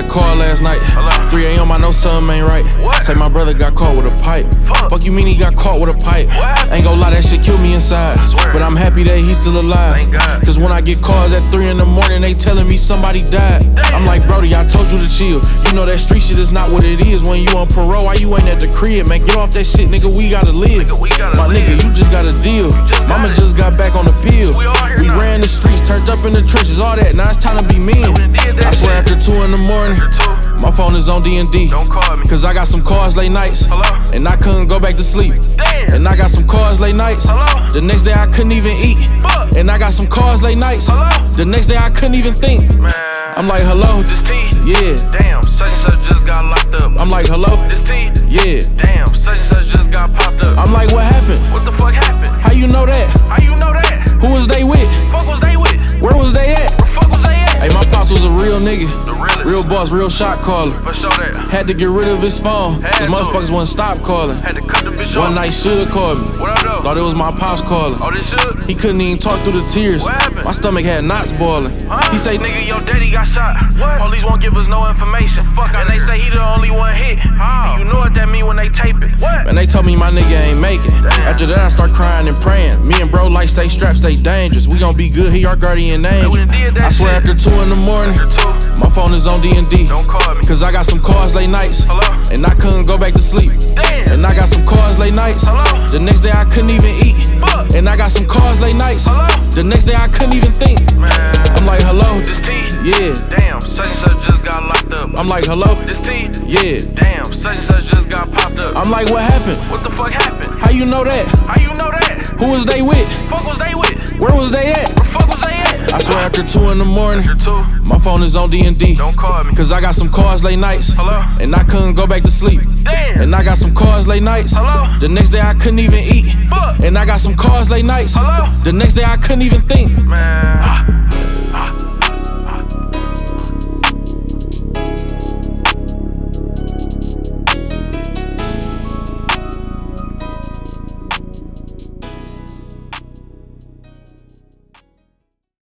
a call last night. 3 a.m. I know something ain't right. Say my brother got caught with a pipe. Fuck you mean he got caught with a pipe? Ain't gon' lie, that shit killed me inside. But I'm happy that he's still alive. Cause when I get calls at 3 in the morning, they telling me somebody died. I'm like, Brody, I told you to chill. You know that street shit is not what it is. When you on parole, why you ain't at the crib? Man, get off that shit, nigga, we gotta live. My nigga, you just got a deal. Mama just got back on the pill. We ran the streets, turned up in the trenches, all that. Now it's time to be men. I swear after 2 in the morning, my phone is on D&D. Cause I got some calls late nights, and I couldn't go back to sleep. And I got some calls late nights, the next day I couldn't even eat. And I got some calls late nights, the next day I couldn't even think. I'm like, hello, This T? yeah. Damn, such and such just got locked up. I'm like, hello, This T? yeah. Damn, such and such just got popped up. I'm like, what happened? What the fuck happened? How you know that? How you know that? Who was they with? Fuck was they with? Where was they at? Where fuck was they at? Hey, my pops was a real nigga, The realest. real boss, real shot caller. For sure that. Had to get rid of his phone, Had cause to. motherfuckers wouldn't stop calling. Had to cut the bitch One off. night shoulda called me, What up, though? thought it was my pops calling. Oh, this should? He couldn't even talk through the tears. What happened? My stomach had knots boiling. He say, nigga, your daddy got shot. What? Police won't give us no information. Fuck, and they say he the only one hit. And you know what that mean when they tape it. What? and they told me my nigga ain't making. After that I start crying and praying. Me and bro like stay strapped, stay dangerous. We gon' be good, he our guardian angel. we done did that I swear shit. after 2 in the morning, After 2, my phone is on D&D. don't call me. Cause I got some calls late nights, Hello? and I couldn't go back to sleep. Damn. And I got some calls late nights, Hello? the next day I couldn't even eat. Fuck. And I got some calls late nights, Hello? the next day I couldn't even think. Man. I'm like, hello, This T? yeah. Damn, such and such just got locked up. I'm like, hello, This T? yeah. Damn, such and such just got popped up. I'm like, what happened? What the fuck happened? How you know that? How you know that? Who was they with? Fuck was they with? Where was they at? Where fuck was they at? I swear after 2 in the morning, After 2, my phone is on D&D. don't call me. Cause I got some calls late nights, Hello? and I couldn't go back to sleep. Damn. And I got some calls late nights, Hello? the next day I couldn't even eat. Fuck. And I got some calls late nights, Hello? the next day I couldn't even think. Man.